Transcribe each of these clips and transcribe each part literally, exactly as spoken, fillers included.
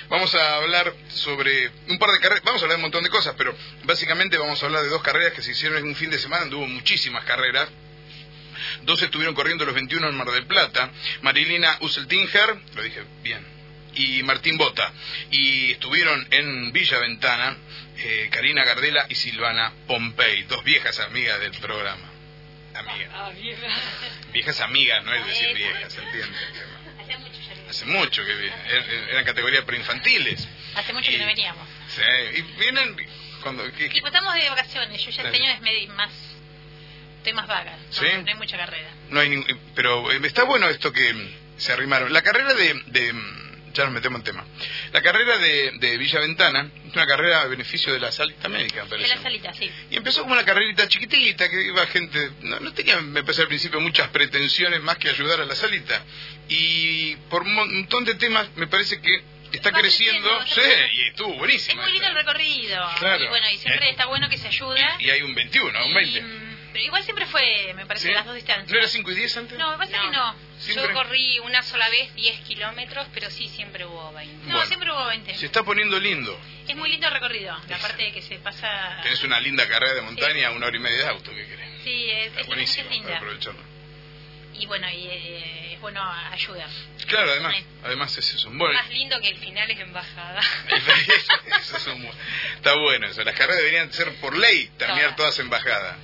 Vamos a hablar sobre un par de carreras, vamos a hablar de un montón de cosas, pero básicamente vamos a hablar de dos carreras que se hicieron en un fin de semana, donde hubo muchísimas carreras. Dos estuvieron corriendo los veintiuno en Mar del Plata, Marilina Useltinger, lo dije bien, y Martín Bota. Y estuvieron en Villa Ventana, eh, Karina Gardela y Silvana Pompey, dos viejas amigas del programa. Amigas. Ah, viejas. Viejas amigas, no es decir viejas, ¿se entiende? Hace mucho ya no. Hace mucho que vienen, eran categorías preinfantiles. Hace mucho y, que no veníamos. Sí, y vienen cuando... ¿qué, qué? Y pues estamos de vacaciones, yo ya este año es medio más... Estoy más vaga, no, ¿Sí? no hay mucha carrera. No hay ningún, pero eh, está bueno esto que se arrimaron. La carrera de... de ya nos metemos en tema. La carrera de, de Villa Ventana es una carrera a beneficio de la salita médica, me parece. De la salita, sí. Y empezó como una carrerita chiquitita, que iba gente... No, no tenía, me parece al principio, muchas pretensiones más que ayudar a la salita. Y por un montón de temas me parece que está Va creciendo. creciendo, Sí, y estuvo buenísimo. Es muy lindo el recorrido. Claro. Y bueno, y siempre ¿Eh? está bueno que se ayuda. Y, y hay un veintiuno, un veinte. Y, pero igual siempre fue, me parece, ¿Sí? las dos distancias. ¿No era cinco y diez antes? No, me parece No. que no. Siempre. Yo corrí una sola vez diez kilómetros, pero sí siempre hubo veinte. No, Bueno, siempre hubo veinte. Se está poniendo lindo. Es muy lindo el recorrido, la parte de que se pasa... Tenés una linda carrera de montaña, una hora y media de auto, ¿qué querés? Sí, es, Está es, buenísimo es para linda. aprovecharlo. Y bueno, y eh, es bueno ayudar. Claro, además, Sí. además es eso. Bueno, Más lindo que el final es embajada. eso, eso es un- está bueno eso. Las carreras deberían ser por ley, terminar Todas. todas en bajada.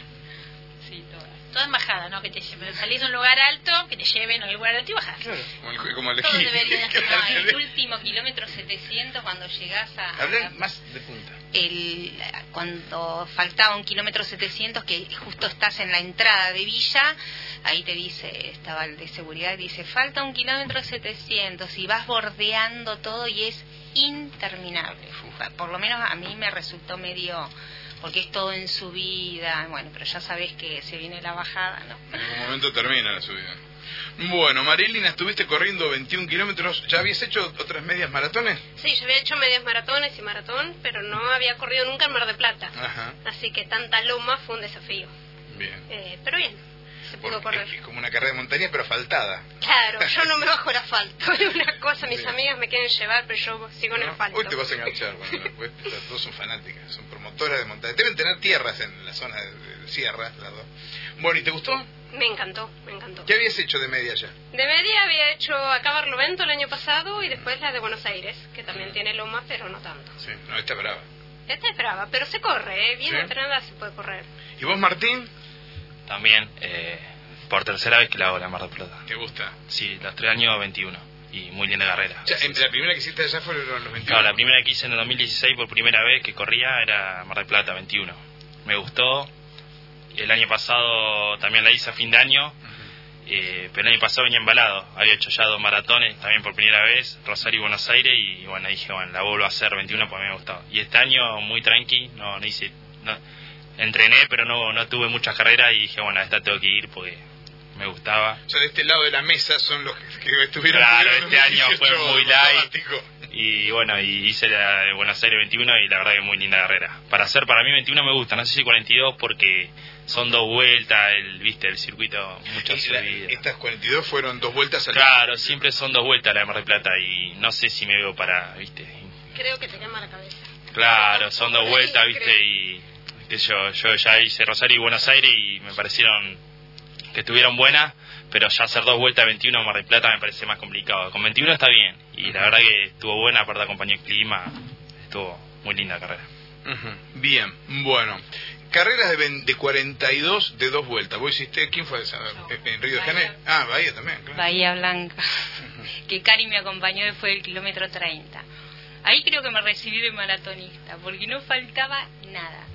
Sí, todas. Toda embajada, ¿no? Que te lleven, salís de un lugar alto, que te lleven a un lugar alto y bajás. Como el, como el Todo esquí. debería ser No, así. el último kilómetro setecientos cuando llegás a... Hablen más de punta. el, cuando faltaba un kilómetro setecientos, que justo estás en la entrada de Villa, ahí te dice, estaba el de seguridad, dice, falta un kilómetro setecientos, y vas bordeando todo y es interminable. Por lo menos a mí me resultó medio, porque es todo en subida, bueno, pero ya sabes que se viene la bajada, ¿no? En algún momento termina la subida. Bueno, Marilina, estuviste corriendo veintiún kilómetros. ¿Ya habías hecho otras medias maratones? Sí, yo había hecho medias maratones y maratón, pero no había corrido nunca en Mar del Plata. Ajá, Así que tanta loma fue un desafío. bien. Eh, pero bien, se pudo Porque correr. es como una carrera de montaña, pero asfaltada. Claro, yo no me bajo el asfalto. Es una cosa, mis Bien. amigas me quieren llevar, pero yo sigo en el ¿No? asfalto. Hoy te vas a enganchar. Bueno, pues, las dos son fanáticas, son promotoras de montaña. Deben tener tierras en la zona de, de sierras, las dos. Bueno, ¿y te gustó? Me encantó, me encantó. ¿Qué habías hecho de media ya? De media había hecho acá Barlovento el año pasado y después la de Buenos Aires, que también tiene loma, pero no tanto. Sí, no, está brava. Esta es brava, pero se corre, ¿eh? Bien ¿Sí? entrenada se puede correr. ¿Y vos, Martín? También, eh, por tercera vez que la hago la Mar del Plata. ¿Te gusta? Sí, los tres años veintiuno. Y muy linda carrera. O sea, en- la primera que hiciste allá fueron los veintiuno. Claro, la primera que hice en el dos mil dieciséis por primera vez que corría era Mar del Plata, veintiuno. Me gustó. El año pasado también la hice a fin de año. Eh, pero el año pasado venía embalado. Había hecho ya dos maratones también por primera vez, Rosario y Buenos Aires. Y bueno, dije, bueno, la vuelvo a hacer veintiuno porque me gustaba. Y este año muy tranqui, no, no hice... No, entrené, pero no, no tuve muchas carreras y dije, bueno, a esta tengo que ir porque me gustaba. O sea, de este lado de la mesa son los que, que estuvieron... Claro, tuvieron este año fue dieciocho muy light. sabático. Y bueno, y hice la de Buenos Aires veintiuno y la verdad que muy linda carrera. Para hacer, para mí veintiuno me gusta, no sé si cuarenta y dos porque son dos vueltas, el viste el circuito, muchas Y la- subidas. estas cuarenta y dos fueron dos vueltas al... Claro, siempre son dos vueltas la de Mar del Plata y no sé si me veo para, viste. Creo que te quema la cabeza. Claro, son dos vueltas, viste, y qué sé yo, yo ya hice Rosario y Buenos Aires y me parecieron que estuvieron buenas, pero ya hacer dos vueltas veintiuno en Mar del Plata me parece más complicado. Con veintiuno está bien y la verdad que estuvo buena, aparte acompañó el clima, estuvo muy linda la carrera. Ujú. Bien, bueno. Carreras de, ven- de cuarenta y dos de dos vueltas. ¿Vos hiciste? ¿Quién fue esa? ¿En Río de Janeiro? Ah, Bahía también, claro. Bahía Blanca, que Cari me acompañó después del kilómetro treinta. Ahí creo que me recibí de maratonista, porque no faltaba nada.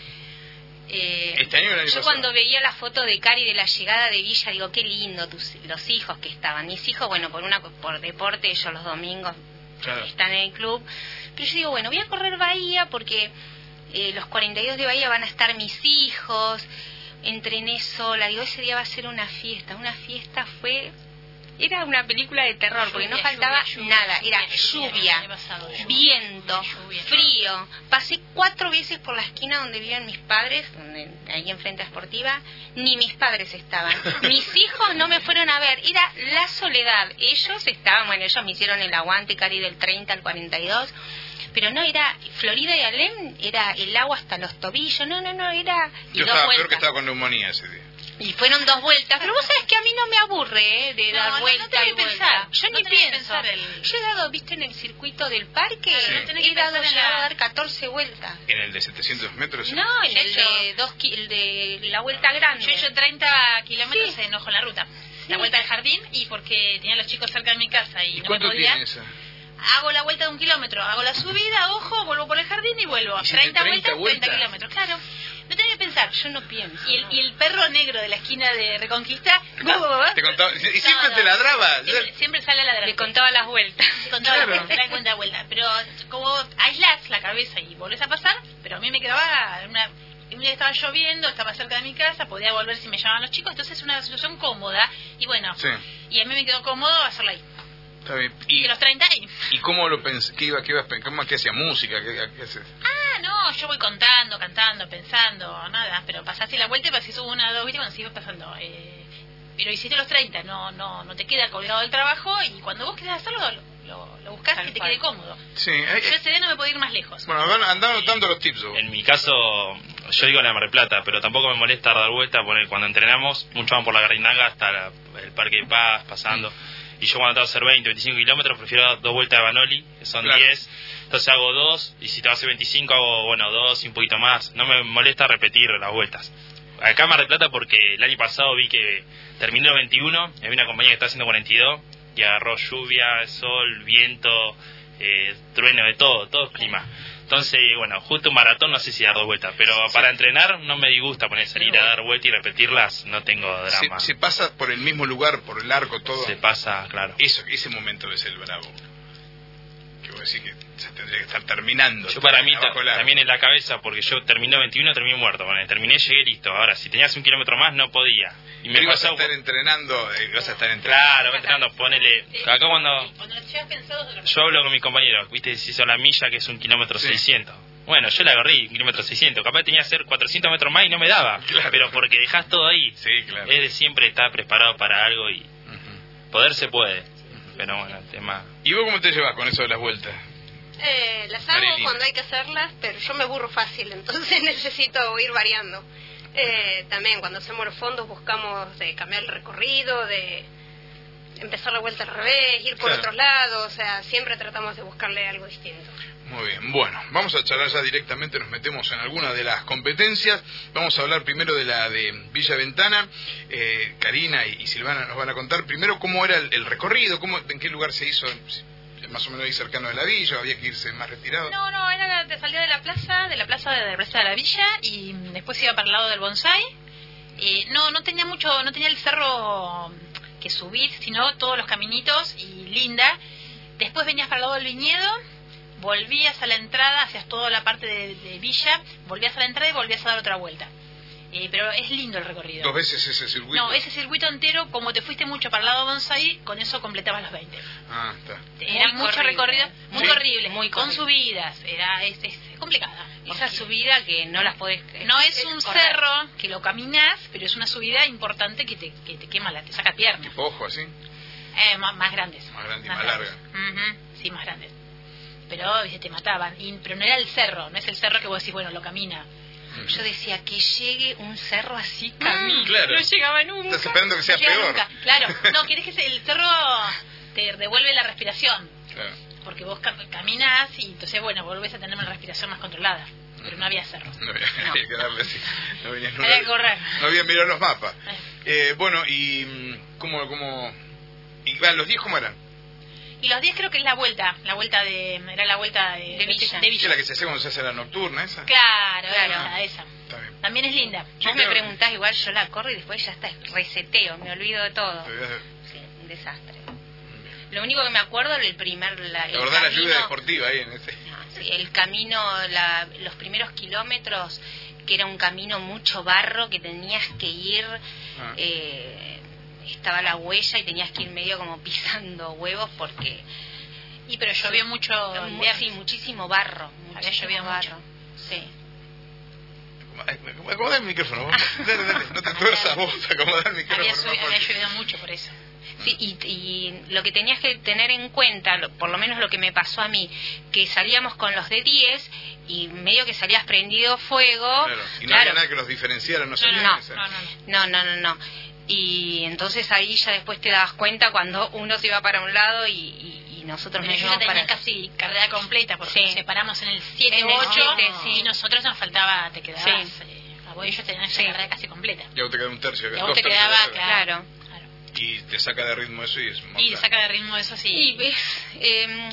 Eh, ¿Este año o el año yo pasado? cuando veía la foto de Cari de la llegada de Villa, digo, qué lindo tus, los hijos que estaban. Mis hijos, bueno, por una por deporte, ellos los domingos Claro. están en el club. Pero yo digo, bueno, voy a correr Bahía porque eh, los cuarenta y dos de Bahía van a estar mis hijos. Entrené sola, digo, ese día va a ser una fiesta. Una fiesta fue era una película de terror, porque no Lluvia, faltaba lluvia, lluvia, nada, era lluvia, lluvia, el año pasado, lluvia, viento, lluvia. frío. Pasé cuatro veces por la esquina donde vivían mis padres, donde, ahí enfrente a Sportiva, ni mis padres estaban. Mis hijos no me fueron a ver, era la soledad. Ellos estaban, bueno, ellos me hicieron el aguante, Cari, del treinta al cuarenta y dos, pero no, era Florida y Alem, era el agua hasta los tobillos, no, no, no, era... Y Yo dos estaba peor vueltas. que estaba con neumonía ese día. Y fueron dos vueltas, pero vos sabés que a mí no me aburre, ¿eh? De No, dar no, no vuelta tenés y que vuelta. pensar, Yo no ni tenés que pienso. pensar el- Yo he dado, viste, en el circuito del parque, Sí. No tenés que he dado, pensar en llegado la- a dar catorce vueltas. En el de setecientos metros. No, en el Yo- de, dos, ki- el de la vuelta grande. Yo he hecho treinta kilómetros Sí. en Ojo en la Ruta. La vuelta al jardín, y porque tenía a los chicos cerca de mi casa y, ¿Y no me cuánto podía, tiene esa? hago la vuelta de un kilómetro, hago la subida, ojo, vuelvo por el jardín y vuelvo. ¿Hiciste treinta treinta vueltas, vueltas? treinta kilómetros, claro. No tenés que pensar. Yo no pienso. Y el, no. y el perro negro de la esquina de Reconquista, Te contaba, y siempre No, te no. ladraba. siempre, siempre sale a ladrar. Le contaba las vueltas. Con toda Claro. la vuelta, da cuenta de vuelta. Pero como aislás la cabeza y volvés a pasar, pero a mí me quedaba una... Un día estaba lloviendo, estaba cerca de mi casa, podía volver si me llamaban los chicos, entonces es una situación cómoda. Y bueno, Sí. y a mí me quedó cómodo hacerlo ahí. Está bien. Y ¿Y, de los treinta ahí. ¿y cómo lo pensé? ¿Qué iba, qué ibas pen- cómo, qué hacía música? ¿Qué, qué haces? Ah, no, yo voy contando, cantando, pensando, nada, pero pasaste la vuelta y pasé una, dos, viste, cuando sigues pasando. Eh, pero hiciste los treinta, no no no te queda colgado del trabajo, y cuando vos querés hacerlo, lo, lo, lo buscás Tal que te cual. quede cómodo. Sí. eh, Yo ese día no me podía ir más lejos. Bueno, van- andá anotando los tips. vos. En mi caso, yo digo la Mar del Plata, pero tampoco me molesta dar vuelta, poner, cuando entrenamos, mucho van por la Garinaga hasta la- el Parque de Paz, pasando. Y yo cuando tengo que hacer veinte, veinticinco kilómetros, prefiero dar dos vueltas de Banoli, que son Claro. diez. Entonces hago dos, y si tengo que hacer veinticinco, hago, bueno, dos y un poquito más. No me molesta repetir las vueltas. Acá en Mar del Plata, porque el año pasado vi que terminé los veintiuno, había una compañía que está haciendo cuarenta y dos, y agarró lluvia, sol, viento, eh, trueno, de todo, todo clima. Entonces, bueno, justo un maratón no sé si dar dos vueltas, pero para entrenar no me disgusta poner salir a dar vueltas y repetirlas, no tengo Se, drama. se pasa por el mismo lugar, por el arco, todo. Se pasa, claro. Eso, ese momento es el bravo. Que vos decís que se tendría que estar terminando. Yo para mí ta- abajo del arco. también en la cabeza, porque yo terminé veintiuno, terminé muerto. Bueno, terminé, llegué listo. Ahora, si tenías un kilómetro más, no podía. Y me Pero ibas a pasó... estar entrenando, eh, ibas a estar entrenando. Claro, entrenando, ponele... Acá cuando... Cuando lo llevas pensado, es otra cosa. Yo hablo con mis compañeros, viste, si hizo la milla, que es un kilómetro Sí. seiscientos. Bueno, yo la agarré, un kilómetro seiscientos. Capaz tenía que hacer cuatrocientos metros más y no me daba. Claro. Pero porque dejás todo ahí. Sí, claro. Es de siempre estar preparado para algo y Ujú. poder se puede. Pero bueno, el tema... ¿Y vos cómo te llevas con eso de las vueltas? Eh, las hago Marilyn. cuando hay que hacerlas, pero yo me aburro fácil, entonces necesito ir variando. Eh, también cuando hacemos los fondos buscamos de cambiar el recorrido, de empezar la vuelta al revés, ir por Claro. otros lados, o sea, siempre tratamos de buscarle algo distinto. Muy bien, bueno, vamos a charlar ya directamente, nos metemos en alguna de las competencias. Vamos a hablar primero de la de Villa Ventana. Eh, Karina y, y Silvana nos van a contar primero cómo era el, el recorrido, cómo, en qué lugar se hizo, más o menos ahí cercano de la villa, había que irse más retirado. No, no, era de salida de la plaza, de la plaza de la plaza de la villa, y después iba para el lado del bonsai. Eh, no, no tenía mucho, no tenía el cerro que subir, sino todos los caminitos y linda. Después venías para el lado del viñedo, volvías a la entrada, hacías toda la parte de, de villa, volvías a la entrada y volvías a dar otra vuelta. Eh, pero es lindo el recorrido. Dos veces ese circuito. No, ese circuito entero, como te fuiste mucho para el lado bonsai, con eso completabas los veinte. Ah, está. Era Muy mucho corrido. recorrido, muy Sí. horrible, Muy con corrido. subidas, era es, es complicada. Esa Porque subida que no las podés... no es un correr. cerro que lo caminas, pero es una subida importante que te, que te quema, la, te saca pierna. Ojo, así. Eh, más, más grandes. Más grande y más grandes. Ujú, sí, más grandes. Pero viste, te mataban. Y, pero no era el cerro, no es el cerro que vos decís, bueno, lo camina. Yo decía que llegue un cerro así camino. Claro. No llegaba nunca. Estás esperando que sea No llega peor. nunca. Claro, no, querés que se- el cerro te devuelve la respiración. Claro. Porque vos ca- caminás y entonces, bueno, volvés a tener una respiración más controlada. Pero no había cerro. No había, había que darle así. No, venía- no Había había- que correr. no había mirado los mapas. Eh, bueno, y mm, ¿cómo, cómo, y ah, los diez cómo eran? Y los diez creo que es la vuelta, la vuelta de, era la vuelta de, De Villa. de ¿Qué Villa. es la que se hace cuando se hace la nocturna esa? Claro, Claro. esa, esa. Está bien. También es linda. Sí, Vos me claro. preguntás, igual yo la corro y después ya está, reseteo, me olvido de todo. Te voy a- Sí, un desastre. Lo único que me acuerdo es el primer... La, el La verdad, la camino- lluvia deportiva ahí en ese. No, sí, el camino, la, los primeros kilómetros, que era un camino mucho barro, que tenías que ir Ah. eh, estaba la huella y tenías que ir medio como pisando huevos porque... Y pero llovió mucho el Mu- viernes. Sí, muchísimo barro. Había Muchísimo llovido barro. mucho. Sí. Acomoda el micrófono, vos. Dale, dale, no te tuerzas vos, acomoda el micrófono. Había, más subi- había fácil. llovido mucho por eso. Sí, y, y lo que tenías que tener en cuenta, lo- por lo menos lo que me pasó a mí, que salíamos con los de diez y medio que salías prendido fuego. Claro, y no Claro. había nada que los diferenciara, no sabía no, esa. No, no, no. No, no, no, no. Y entonces ahí ya después te dabas cuenta cuando uno se iba para un lado y, y, y nosotros Pero nos yo ya íbamos tenía para... casi carrera completa porque Sí. nos separamos en el siete En el ocho siete, sí. y nosotros nos faltaba, te quedabas, Sí. eh, a vos y yo tenían Sí. la carrera casi completa. Y a vos te queda un tercio, Y a dos vos te tercios de quedaba, carrera. claro. Claro. claro. Y te saca de ritmo eso y es Y mortal. te saca de ritmo eso sí. Y ves, eh,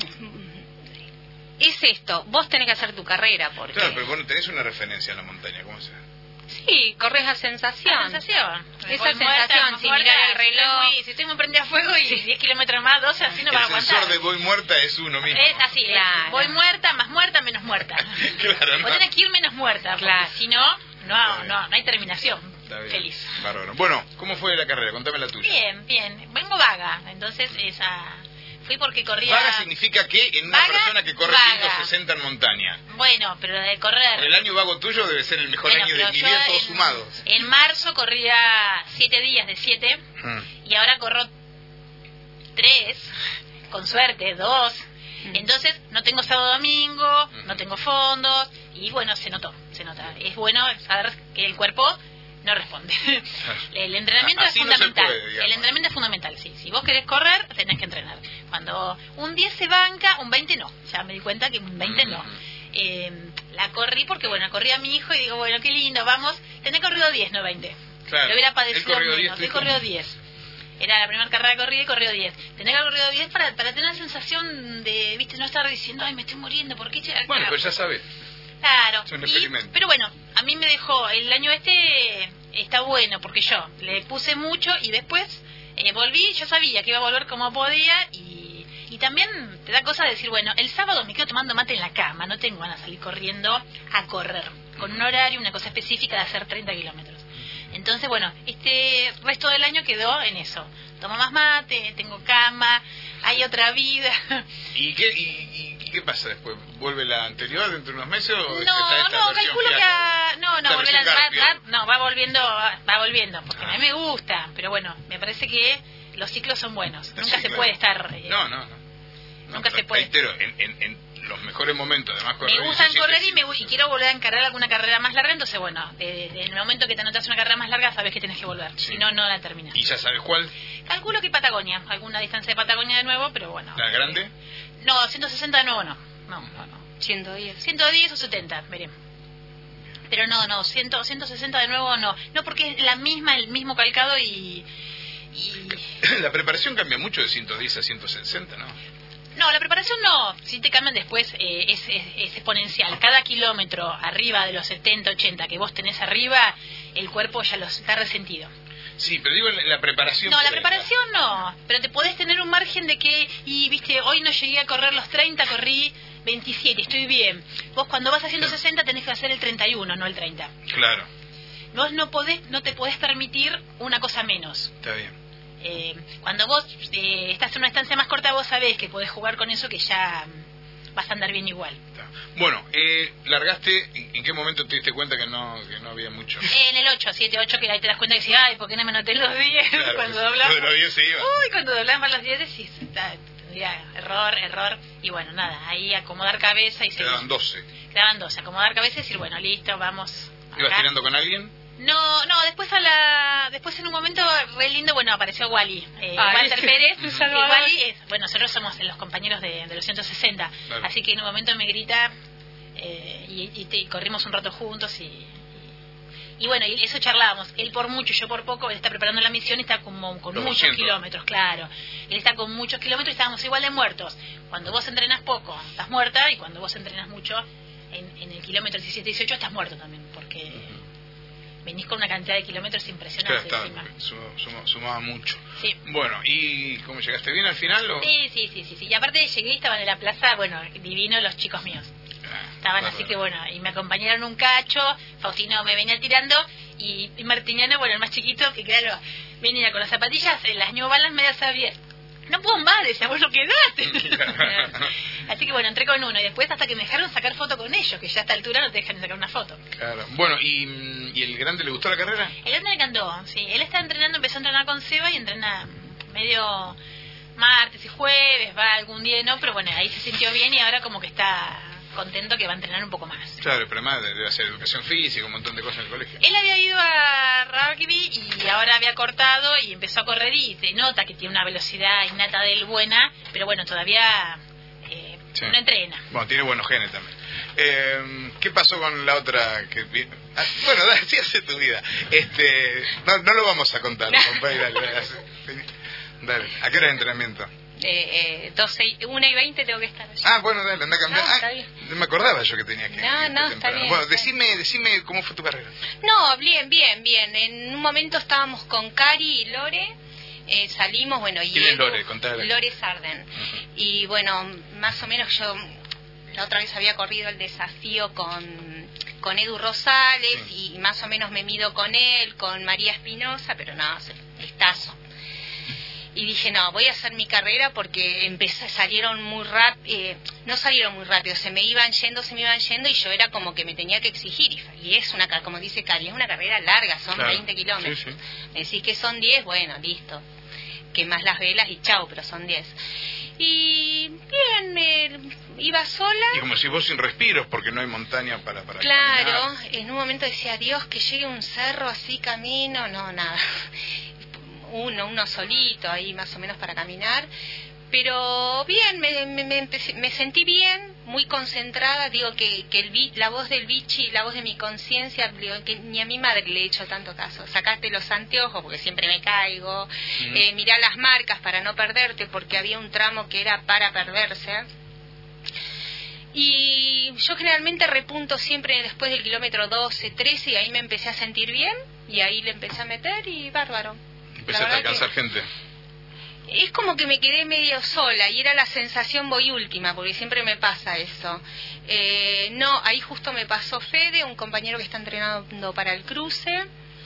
es esto, vos tenés que hacer tu carrera porque... Claro, pero vos no tenés una referencia en la montaña, ¿cómo se? Sí, corres la sensación. La sensación. Esa Voy muerta, sensación, más sin muerta, mirar el si estoy reloj. muy- Si estoy muy prendida a fuego y diez kilómetros más, doce, así no va a El sensor aguantar. de voy muerta es uno mismo. Es así, es, Claro. voy muerta, más muerta, menos muerta. Claro, Vos no. tenés que ir menos muerta, porque Claro. si no, Está no, bien. no, no hay terminación. Está bien. Feliz. Bárbaro. Bueno, ¿cómo fue la carrera? Contame la tuya. Bien, bien. Vengo vaga, entonces esa... Fui porque corría... Vaga significa que en una Vaga, persona que corre vaga. ciento sesenta en montaña. Bueno, pero de correr... El año vago tuyo debe ser el mejor Bueno, año de pero mi yo vida, todos en- sumados. En marzo corría siete días de siete Hmm. y ahora corro tres, con suerte, dos. Mm. Entonces no tengo sábado domingo, Ujú. no tengo fondos y bueno, se notó, se nota. Es bueno saber que el cuerpo no responde. El entrenamiento Así es no se fundamental. puede, digamos. El entrenamiento es fundamental, sí. Si vos querés correr, tenés que entrenar. Cuando un diez se banca, un veinte no. Ya me di cuenta que un veinte no. Ujú. Eh, la corrí porque, bueno, corrí a mi hijo y digo, bueno, qué lindo, vamos. Tenés corrido diez, no veinte. Claro. Lo hubiera Él padecido corrió diez, menos. tu He hijo. corrido diez. Era la primera carrera que corrí y corrió diez. Tenés que haber corrido diez para, para tener la sensación de, viste, no estar diciendo, ay, me estoy muriendo, ¿por qué llegar acá? Bueno, pues ya sabes. Claro. Es un Y- experimento. pero bueno, a mí me dejó, el año este está bueno porque yo le puse mucho y después eh, volví, yo sabía que iba a volver como podía y, y también te da cosa de decir, bueno, el sábado me quedo tomando mate en la cama, no tengo ganas de salir corriendo a correr, con un horario, una cosa específica de hacer treinta kilómetros. Entonces, bueno, este resto del año quedó en eso. Tomo más mate, tengo cama, hay otra vida. ¿Y qué, y, y- y qué pasa después? ¿Vuelve la anterior dentro de unos meses o No, está esta no, versión calculo que fiata? a- no, no, Esta volver versión a- va, Garfield. va- no, va volviendo, va, va volviendo, porque Ah. a mí me gusta, pero bueno, me parece que los ciclos son buenos, nunca Sí, se claro. puede estar, eh, No, no, no. No, Nunca pero se puede. reitero, en, en, en los mejores momentos, además correr. me eso gustan siempre correr y sí. me gu- y quiero volver a encarar alguna carrera más larga, entonces bueno, de- de- en el momento que te anotas una carrera más larga sabes que tienes que volver, Sí. si no, no la terminas. ¿Y ya sabes cuál? Calculo que Patagonia, alguna distancia de Patagonia de nuevo, pero bueno. ¿La grande? No, ciento sesenta de nuevo no, no, no, no. ciento diez. ciento diez o setenta, veré. Pero no, no, cien, ciento sesenta de nuevo no. No, porque es la misma, el mismo calcado y... y... La preparación cambia mucho de ciento diez a ciento sesenta, ¿no? No, la preparación no. Si te cambian después, eh, es, es, es exponencial. Cada kilómetro arriba de los setenta, ochenta que vos tenés arriba, el cuerpo ya los está resentido. Sí, pero digo la, la preparación. No, la previa. preparación no. Pero te podés tener un margen de que, y viste, hoy no llegué a correr los treinta, corrí veintisiete, estoy bien. Vos cuando vas a ciento sesenta tenés que hacer el treinta y uno, no el treinta. Claro, Vos no podés, no te podés permitir una cosa menos. está bien. Eh, cuando vos eh, estás en una estancia más corta, vos sabés que podés jugar con eso, que ya mm, vas a andar bien igual. Está. Bueno, eh, largaste, ¿en qué momento te diste cuenta que no, que no había mucho? En el ocho, siete, ocho, que ahí te das cuenta que decís, ay, ¿por qué no me anoté los diez? Claro, cuando que doblás. lo de los diez se iba. Uy, cuando doblás más los diez decís, está, tendría error, error. Y bueno, nada, ahí acomodar cabeza y seguir. Quedaban doce. Quedaban doce, acomodar cabeza y decir, bueno, listo, vamos. ¿Ibas acá. tirando con alguien? No, no, después a la, después en un momento re lindo, bueno, apareció Wally, eh, Ah, Walter ese. Pérez. Un Eh, saludo a Wally es, bueno, nosotros somos los compañeros de, de los ciento sesenta, Claro. así que en un momento me grita eh, y, y, te- y corrimos un rato juntos y, y, y bueno, y eso charlábamos. Él por mucho, yo por poco, él está preparando la misión y está como con Los muchos doscientos. kilómetros, claro. Él está con muchos kilómetros y estábamos igual de muertos. Cuando vos entrenas poco, estás muerta, y cuando vos entrenas mucho, en, en el kilómetro diecisiete, dieciocho, estás muerto también, porque venís con una cantidad de kilómetros Claro, impresionante estaba, encima. suma- suma- sumaba mucho. Sí. Bueno, ¿y cómo llegaste bien al final? O? Sí, sí, sí, sí, sí. Y aparte llegué y estaban en la plaza, bueno, divino los chicos míos. Ah, Estaban bárbaro. así que bueno, y me acompañaron un cacho, Faustino me venía tirando y, y Martiniano, bueno, el más chiquito, que claro, venía con las zapatillas, eh, las New Balance me las había... No puedo más, decía, vos lo quedaste. Así que bueno, entré con uno y después hasta que me dejaron sacar foto con ellos, que ya a esta altura no te dejan sacar una foto. Claro. Bueno, ¿y, ¿y el grande le gustó la carrera? El grande le encantó, sí. Él está entrenando, empezó a entrenar con Seba y entrena medio martes y jueves, va algún día no, pero bueno, ahí se sintió bien y ahora como que está contento que va a entrenar un poco más. Claro, pero además debe hacer educación física, un montón de cosas en el colegio. Él había ido a rugby y ahora había cortado y empezó a correr y se nota que tiene una velocidad innata de él buena, pero bueno, todavía eh, sí. no entrena. Bueno, tiene buenos genes también. Eh, ¿Qué pasó con la otra? Que... Ah, bueno, dale, sí hace tu vida. Este, no, no lo vamos a contar, compadre, dale, dale, dale. ¿A qué hora de entrenamiento? Eh, eh, doce, una y veinte tengo que estar allí. Ah, bueno, dale, anda a cambiar. No, está ah, bien. No me acordaba yo que tenía que... No, que no, está bien. Bueno, está decime, bien. decime cómo fue tu carrera. No, bien, bien, bien. En un momento estábamos con Cari y Lore, eh, salimos, bueno... y ¿Quién es Edu, Lore? Contale. Lore Sarden. Uh-huh. Y bueno, más o menos yo la otra vez había corrido el desafío con, con Edu Rosales, sí. y más o menos me mido con él, con María Espinosa, pero no, listazo. Y dije, no, voy a hacer mi carrera porque empecé, salieron muy rápido, eh, no salieron muy rápido, se me iban yendo, se me iban yendo y yo era como que me tenía que exigir. Y, y es una, como dice Cari, es una carrera larga, son claro. veinte kilómetros. Sí, sí. Me decís que son diez, bueno, listo. Quemás las velas y chau, pero son diez. Y bien, me, iba sola. Y como si vos sin respiros, porque no hay montaña para, para Claro, caminar. En un momento decía, Dios, que llegue un cerro así, camino, no, nada. Uno, uno solito ahí más o menos para caminar, pero bien, me, me, me, empecé, me sentí bien, muy concentrada, digo que, que el, la voz del bichi, la voz de mi conciencia, que ni a mi madre le he hecho tanto caso, sacaste los anteojos porque siempre me caigo, mm. eh, mirá las marcas para no perderte porque había un tramo que era para perderse. Y yo generalmente repunto siempre después del kilómetro doce, trece y ahí me empecé a sentir bien y ahí le empecé a meter y bárbaro. Empezaste a alcanzar gente. Es como que me quedé medio sola y era la sensación voy última, porque siempre me pasa eso. Eh, no, ahí justo me pasó Fede, un compañero que está entrenando para el cruce.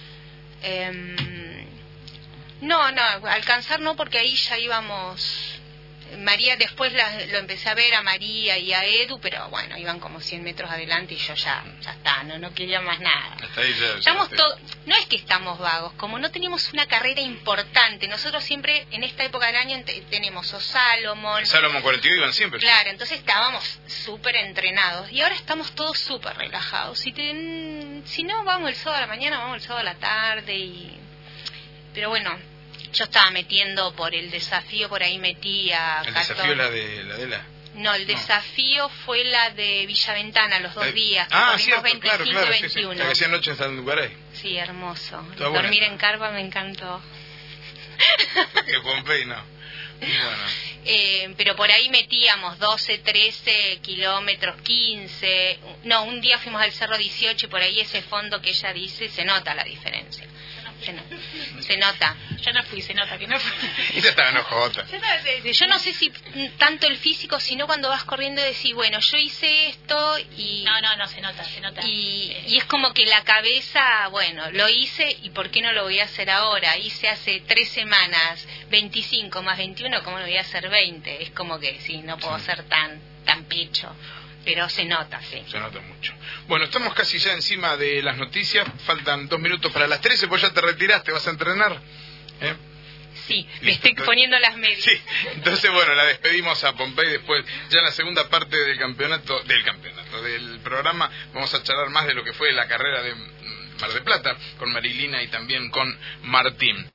Eh, no, no, alcanzar no, porque ahí ya íbamos... María, después la, lo empecé a ver a María y a Edu, pero bueno, iban como cien metros adelante y yo ya, ya está, no, no quería más nada. Hasta ahí ya, estamos ya todo, no es que estamos vagos, como no teníamos una carrera importante, nosotros siempre en esta época del año te, tenemos o Salomón. Salomón cuarenta y uno iban siempre. Claro, sí. Entonces estábamos súper entrenados y ahora estamos todos súper relajados. Si, te, si no, vamos el sábado a la mañana, vamos el sábado a la tarde y... Pero bueno... Yo estaba metiendo por el desafío, por ahí metí a... ¿El desafío la de la de la? No, el no. desafío fue la de Villaventana, los dos eh, días. Ah, cierto, veinticinco claro, claro, y veintiuno. Sí, sí. La que hacía noche en Lugaray. Sí, hermoso. Está Dormir buena. en carpa me encantó. Que Pompey no. Bueno. Eh, pero por ahí metíamos doce, trece kilómetros, quince. No, un día fuimos al Cerro dieciocho y por ahí ese fondo que ella dice, se nota la diferencia. Se nota. Se nota. Yo no fui, se nota que no fui. Esa estaba enojota. Yo no sé si tanto el físico, sino cuando vas corriendo y decís, bueno, yo hice esto y... No, no, no, se nota, se nota. Y, y es como que la cabeza, bueno, lo hice y ¿por qué no lo voy a hacer ahora? Hice hace tres semanas veinticinco más veintiuno, ¿cómo no voy a hacer veinte? Es como que sí, no puedo sí. ser tan, tan pecho. Pero se nota, sí. Se nota mucho. Bueno, estamos casi ya encima de las noticias. Faltan dos minutos para las trece, pues ya te retiraste, ¿vas a entrenar? ¿Eh? Sí, me estoy poniendo las medias. Sí, entonces bueno, la despedimos a Pompey. Después, ya en la segunda parte del campeonato, del campeonato, del programa, vamos a charlar más de lo que fue la carrera de Mar del Plata, con Marilina y también con Martín.